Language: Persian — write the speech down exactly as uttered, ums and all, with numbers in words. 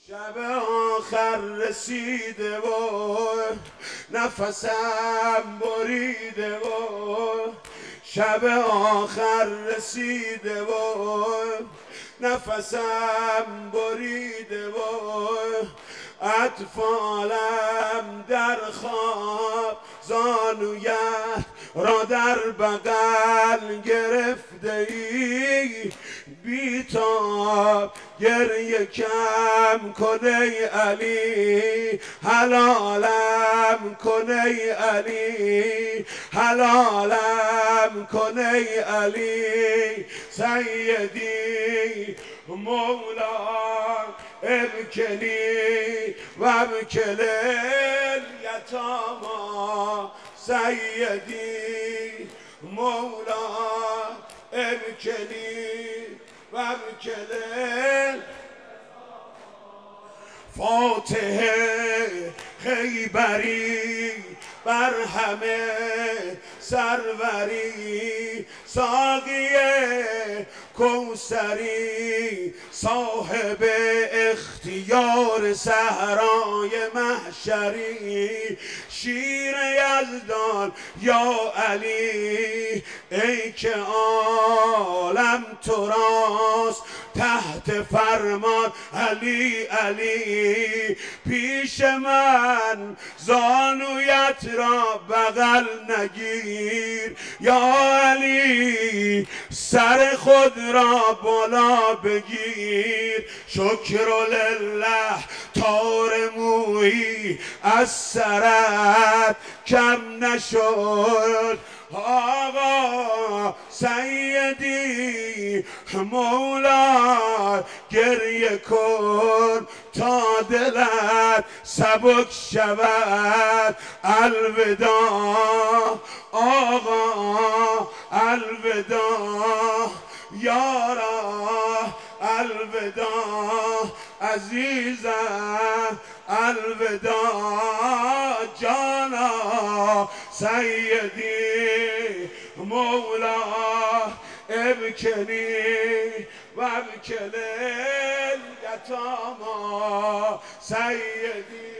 شب آخر رسیده و نفسم بریده و شب آخر رسیده و نفسم بریده و اطفالم در خواب زانویت را در بغل گرفته ای بیتاب گریه کم کن ای علی حلالم کن ای علی حلالم کن ای علی سیدی مولا ابکلی و ابکل الیتاما سیدی مولا ابکلی و ابکل فاتح خیبری بر همه سروری ساقی کوثری صاحب اختیار صحرای محشری شیر یزدان یا علی ای که عالم تو راست تحت فرمان علی علی پیش من زانویت را بغل نگیر یا علی سر خود را بالا بگیر شکر لله تار مویی از سرت کم نشد آقا سیدی مولا گریه کن تا دلت سبک شود الوداع آقا الوداع یارا الوداع عزیزم الوداع جانا سیدی مولا ابکلی و ابکل الیتاما سیدی